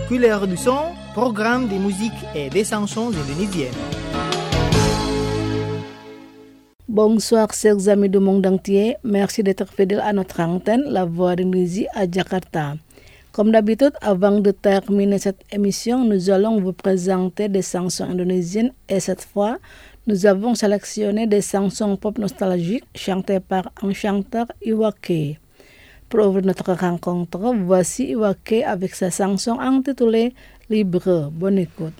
Couleur du son, programme des musiques et des chansons indonésiennes. Bonsoir chers amis de Monde entier, merci d'être fidèles à notre antenne, La Voix d'Indonésie à Jakarta. Comme d'habitude, avant de terminer cette émission, nous allons vous présenter des chansons indonésiennes et cette fois, nous avons sélectionné des chansons pop nostalgiques chantées par un chanteur Iwake. Pour ouvrir notre rencontre, voici Iwake avec sa chanson intitulée Libre. Bonne écoute.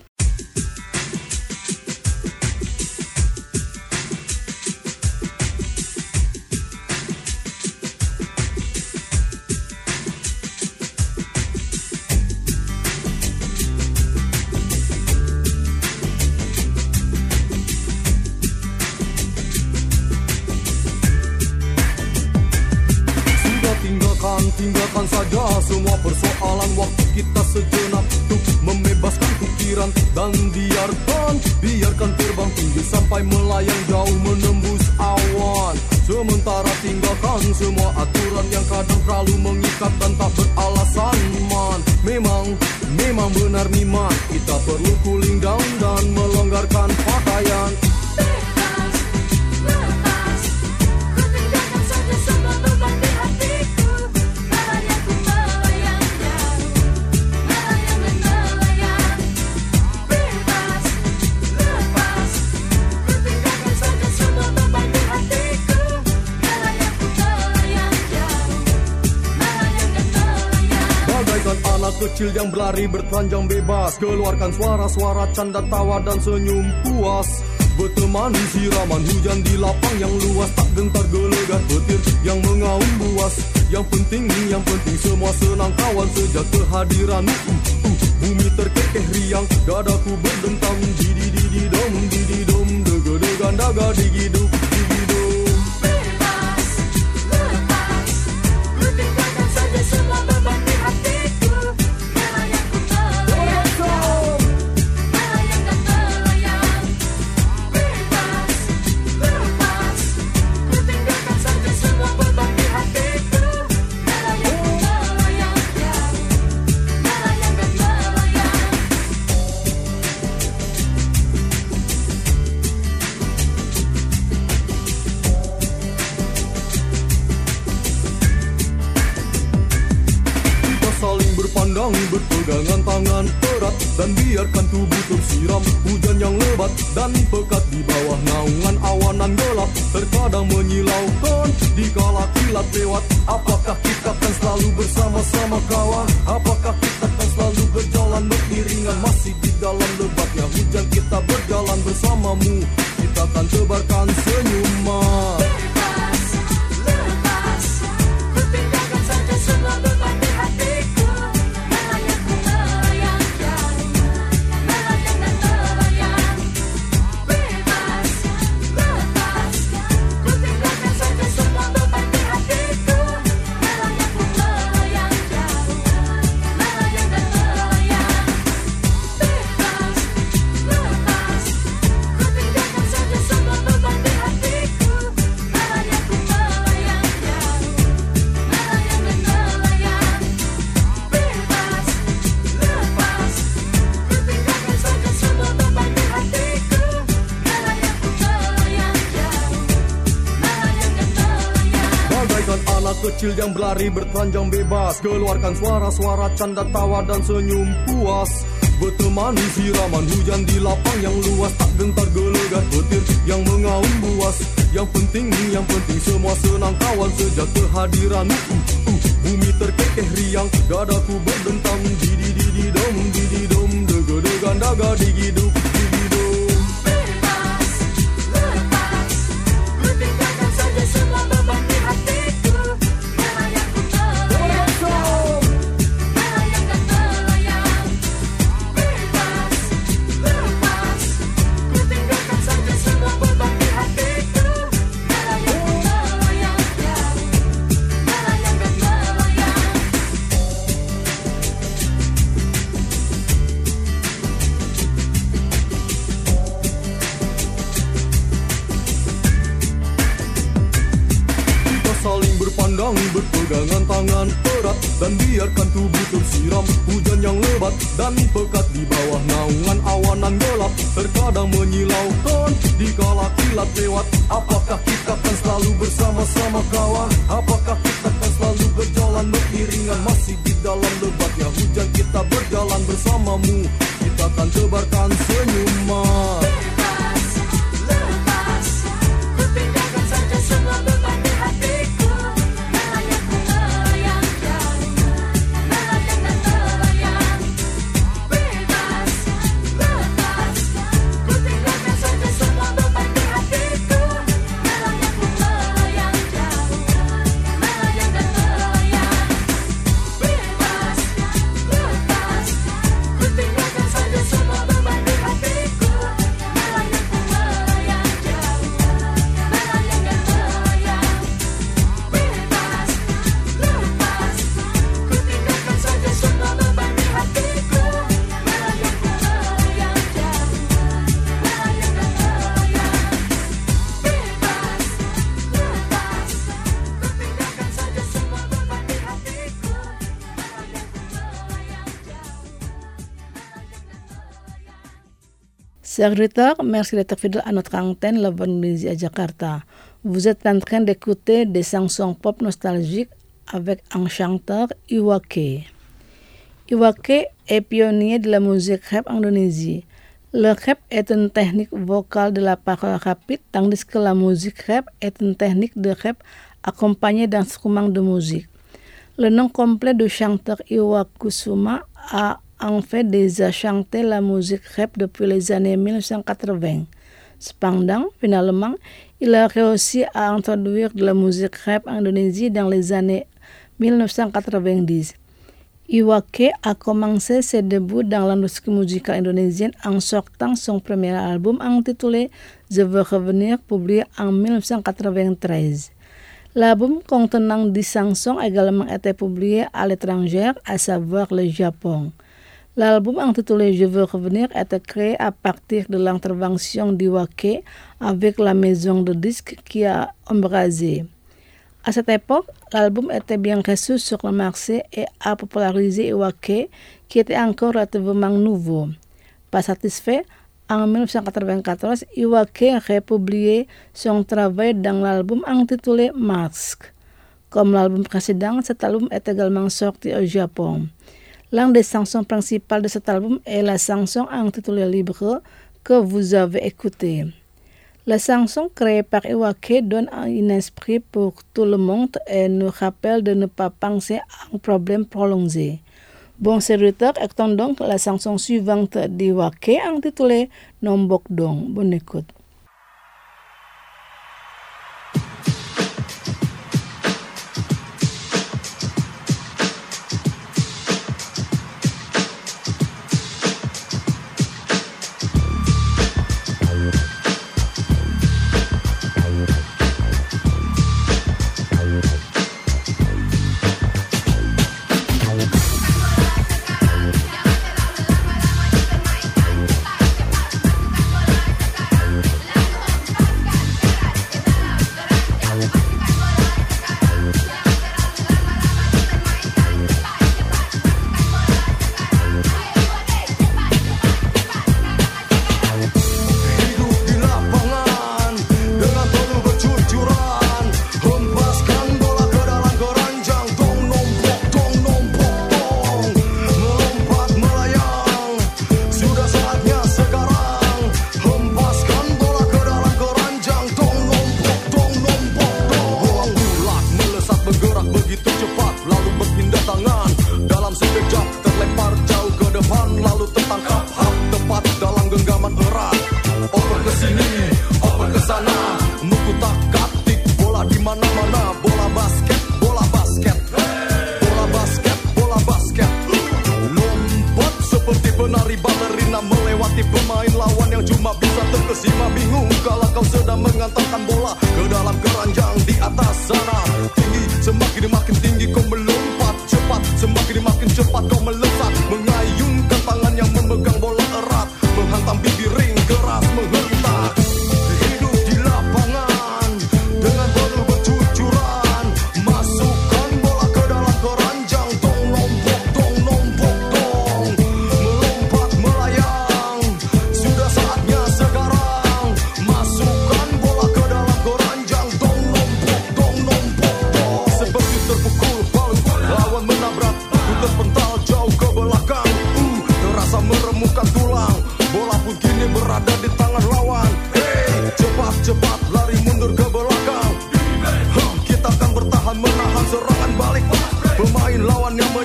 Tinggalkan saja semua persoalan, waktu kita sejenak untuk membebaskan pikiran dan biarkan terbang tinggi sampai melayang jauh menembus awan. Sementara tinggalkan semua aturan yang kadang terlalu mengikat dan tak beralasan man. Memang benar Miman, kita perlu cooling down dan melonggarkan pakaian. Kecil yang berlari bertelanjang bebas, keluarkan suara-suara canda tawa dan senyum puas. Bertemani siraman hujan di lapang yang luas, tak gentar gelegar petir yang mengaum buas. Yang penting semua senang kawan sejak kehadiran. Bumi terkekeh riang, dadaku berdentang. Didi-didi-dom, didi-dom, dega-degan daga digiduk. Berpegangan tangan erat dan biarkan tubuh tersiram hujan yang lebat dan pekat di bawah naungan awanan gelap. Terkadang menyilaukan dikala kilat lewat. Apakah kita akan selalu bersama-sama kawan? Apakah kita akan selalu berjalan beriringan? Masih di dalam lebatnya hujan kita berjalan bersamamu. Kita akan tebarkan senyuman. Kecil yang berlari bertelanjang bebas, keluarkan suara-suara canda tawa dan senyum puas. Bertemani siraman hujan di lapang yang luas, tak gentar gelegar petir yang mengaum buas. Yang penting semua senang kawan sejak kehadiran. Bumi terkekeh riang, dadaku berdentang. Didi-didi-dom, didi-dom, dega-degan daga digiduk. Berpegangan tangan erat dan biarkan tubuh tersiram hujan yang lebat dan pekat di bawah naungan awanan gelap. Terkadang menyilaukan dikala kilat lewat. Apakah kita akan selalu bersama-sama kawan? Apakah kita akan selalu berjalan beriringan? Masih di dalam lebatnya hujan kita berjalan bersamamu. Kita akan tebarkan senyuman. Chers auditeurs, merci d'être fidèles à notre antenne, la Voix d'Indonésie à Jakarta. Vous êtes en train d'écouter des chansons pop nostalgiques avec un chanteur, Iwake. Iwake est pionnier de la musique rap en Indonésie. Le rap est une technique vocale de la parole rapide, tandis que la musique rap est une technique de rap accompagnée d'instruments de musique. Le nom complet du chanteur Iwakusuma a en fait déjà chanté la musique rap depuis les années 1980. Cependant, finalement, il a réussi à introduire de la musique rap en Indonésie dans les années 1990. Iwake a commencé ses débuts dans l'industrie musicale indonésienne en sortant son premier album intitulé Je veux revenir, publié en 1993. L'album contenant 10 chansons a également été publié à l'étranger, à savoir le Japon. L'album intitulé Je veux revenir a été créé à partir de l'intervention d'Iwake avec la maison de disques qui a embrasé. À cette époque, l'album était bien reçu sur le marché et a popularisé Iwake, qui était encore relativement nouveau. Pas satisfait, en 1994, Iwake republié son travail dans l'album intitulé Mask. Comme l'album précédent, cet album est également sorti au Japon. L'une des chansons principales de cet album est la chanson intitulée Libre que vous avez écoutée. La chanson créée par Iwake donne un esprit pour tout le monde et nous rappelle de ne pas penser à un problème prolongé. Bon serviteur, écoutons donc la chanson suivante d'Iwake intitulée Nombok Dong. Bonne écoute. Dengan penuh bercucuran, masukkan bola ke dalam keranjang.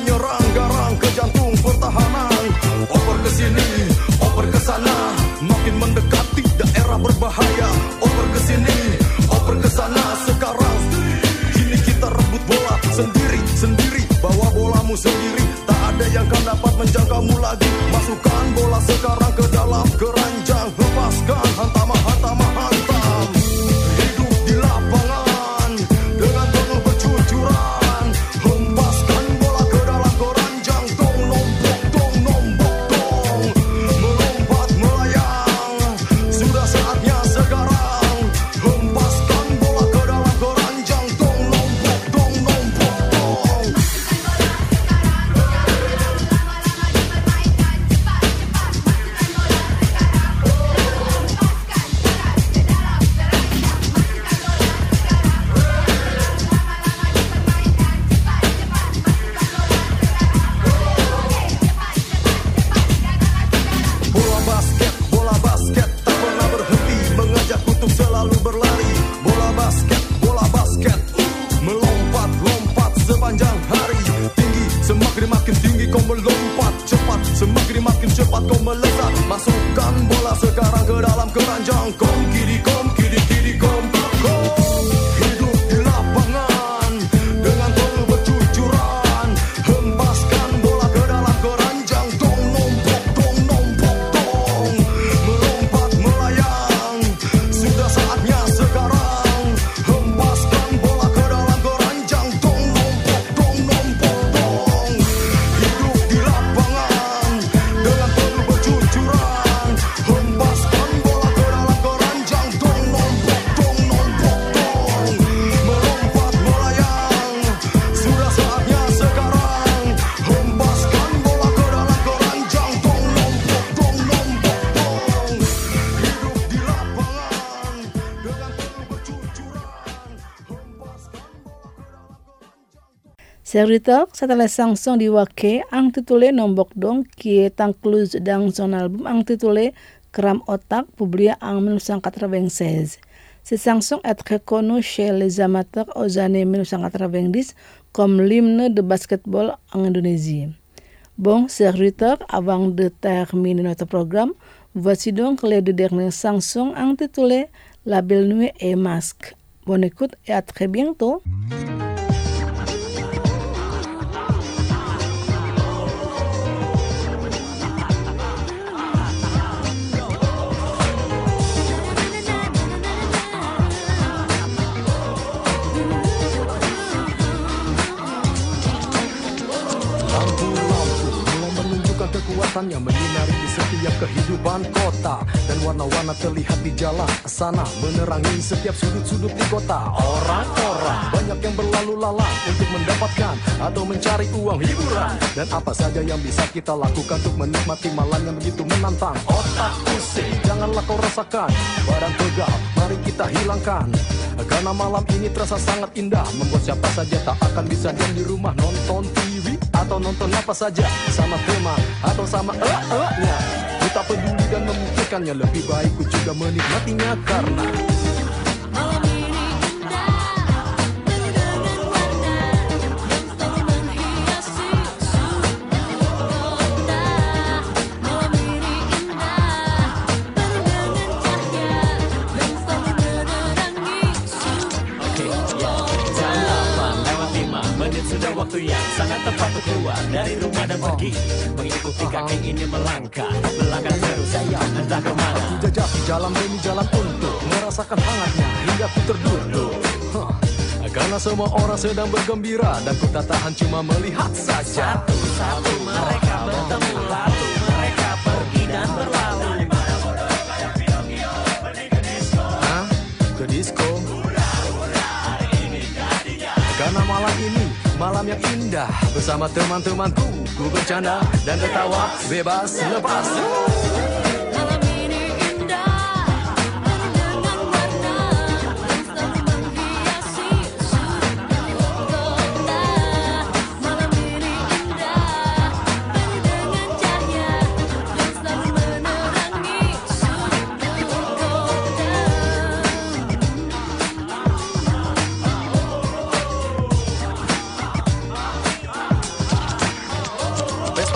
menyerang garang ke jantung pertahanan. Oper ke sini, oper ke sana, makin mendekati daerah berbahaya. Oper ke sini, oper ke sana, sekarang kini kita rebut bola sendiri, bawa bolamu sendiri. Tak ada yang kan dapat menjangkaumu lagi. Masukkan bola sekarang ke dalam keranjang, lepaskan hantam. Hidup di lapangan dengan penuh kejujuran, hempaskan bola ke dalam keranjang. Tong nombok tong, melompat melayang. Sudah saatnya sekarang, hempaskan bola ke dalam keranjang. Tong nombok tong. Bola basket tak pernah berhenti, mengajak kutub selalu berlari. Bola basket melompat sepanjang hari. Tinggi, semakin makin tinggi kau melompat. Cepat, semakin makin cepat kau melesat. Masukkan bola sekarang ke dalam keranjang. Kom kiri kom. Hidup di lapangan dengan penuh kejujuran, hempaskan bola ke dalam keranjang. Tong nombok tong, melompat melayang. Sudah saatnya sekarang, hempaskan bola ke dalam keranjang. Tong nombok tong. Hidup di lapangan dengan penuh kejujuran, hempaskan bola ke dalam keranjang. Tong nombok tong, melompat melayang. Sudah saatnya sekarang, hempaskan bola ke dalam keranjang. Tong nombok tong. Hidup di lapangan dengan penuh kejujuran, hempaskan bola ke dalam keranjang. Serviteur, setelah chanson di Wake, intitulé Nombok Dong, qui est incluse dans son album intitulé Crame Otak, publié en 1996. Cette chanson est très connue chez les amateurs aux années 1990 comme l'hymne de basketball en Indonésie. Bon, serviteur, avant de terminer notre programme, voici donc les deux dernières chansons intitulées La Belle Nuit et Masque. Bonne écoute et à très bientôt. Lampu-lampu mulai menunjukkan kekuatannya, menyinari di setiap kehidupan kota. Dan warna-warna terlihat di jalan sana, menerangi setiap sudut-sudut di kota. Orang-orang banyak yang berlalu lalang untuk mendapatkan atau mencari uang hiburan. Dan apa saja yang bisa kita lakukan untuk menikmati malam yang begitu menantang. Otak pusing, janganlah kau rasakan. Barang pegal, mari kita hilangkan. Karena malam ini terasa sangat indah, membuat siapa saja tak akan bisa diam di rumah nonton TV atau nonton apa saja sama teman atau sama nya. Ku tak peduli dan memikirkannya, lebih baik ku juga menikmatinya karena malam ini indah, penuh dengan warna yang selalu menghiasi seluruh kota. Malam ini indah, penuh dengan cahaya yang selalu menerangi seluruh kota. Jam 8:05 sudah waktu yang sangat tepat untuk keluar dari rumah dan pergi mengikuti kaki ini melangkah terus saya entah kemana. aku jajaki jalan demi jalan untuk merasakan hangatnya hingga ku terduduk. Karena semua orang sedang bergembira dan ku tak tahan cuma melihat saja. Satu-satu mereka bertemu, lalu mereka pergi dan berlalu. Ke disco. Karena malam ini malam yang indah, bersama teman-temanku ku bercanda dan tertawa bebas lepas. Malam ini indah, penuh dengan warna yang selalu menghiasi seluruh kota. Malam ini indah, penuh dengan cahaya yang selalu menerangi seluruh kota.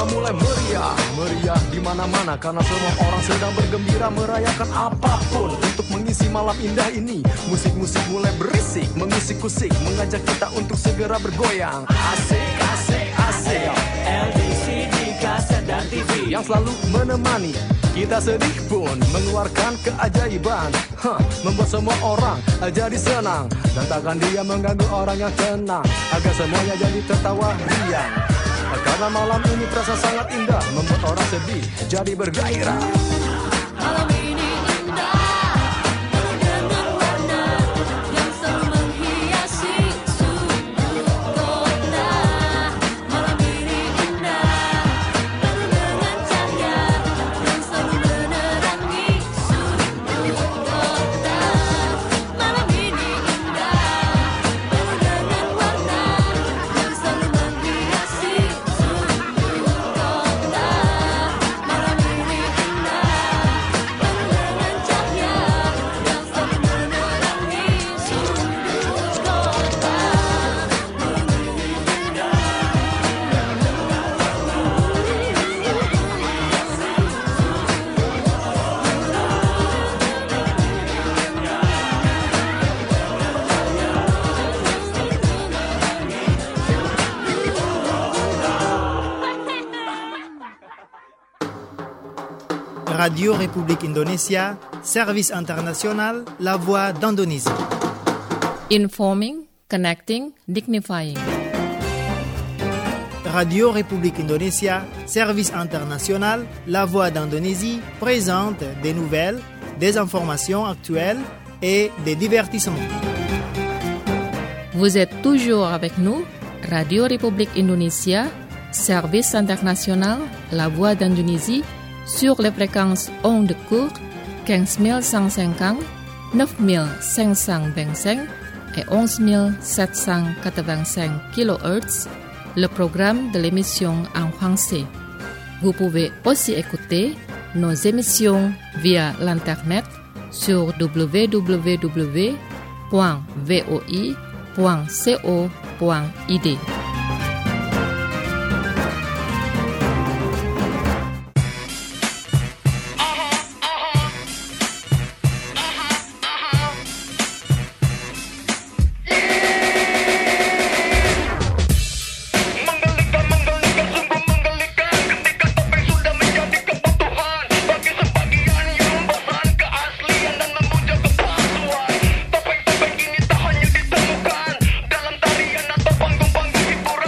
mulai meriah, meriah di mana-mana karena semua orang sedang bergembira merayakan apapun untuk mengisi malam indah ini. Musik-musik mulai berisik, mengusik-usik, mengajak kita untuk segera bergoyang. Asik, asik, asik. LCD, kaset dan TV Yang selalu menemani kita sedih pun mengeluarkan keajaiban, membuat semua orang jadi senang dan takkan dia mengganggu orang yang tenang agar semuanya jadi tertawa riang. Karena malam ini terasa sangat indah, membuat orang sedih jadi bergairah. Malam ini indah, penuh dengan warna yang selalu menghiasi sudut kota. Malam ini indah, penuh dengan cahaya yang selalu menerangi sudut kota. Malam ini indah, penuh dengan warna yang selalu menghiasi sudut kota. Malam ini indah, penuh dengan cahaya yang selalu menerangi sudut kota. Radio République Indonésia, service international, la voix d'Indonésie. Informing, connecting, dignifying. Radio République Indonésia, service international, la voix d'Indonésie, présente des nouvelles, des informations actuelles et des divertissements. Vous êtes toujours avec nous, Radio République Indonésia, service international, la voix d'Indonésie, sur les fréquences ondes courtes 15150, 9525 et 11785 kHz, le programme de l'émission en français. Vous pouvez aussi écouter nos émissions via l'internet sur www.voi.co.id. Topeng-topeng ini tak hanya ditemukan dalam tarian atau panggung-panggung hiburan.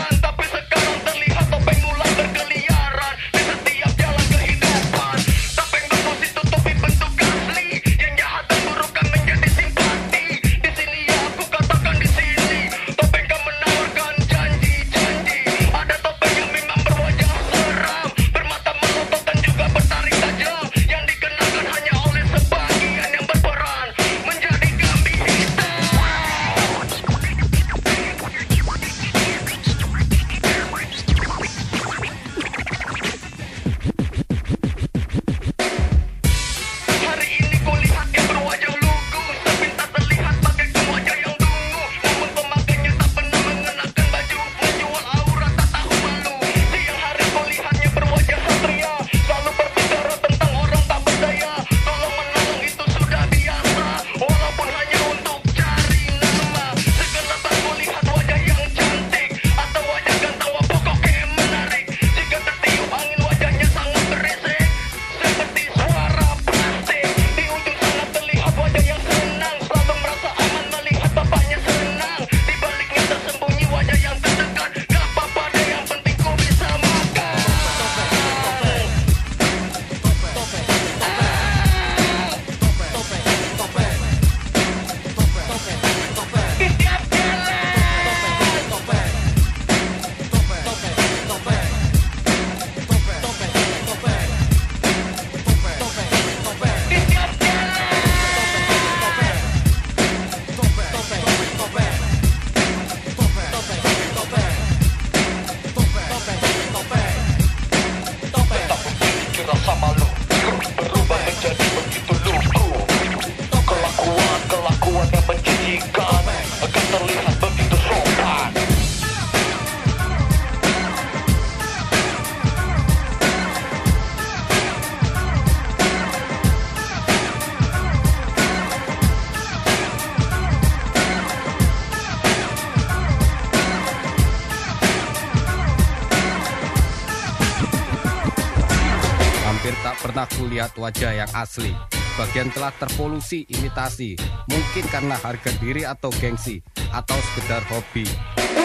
tak pernah kulihat wajah yang asli. Sebagian telah terpolusi imitasi, mungkin karena harga diri atau gengsi, atau sekedar hobi.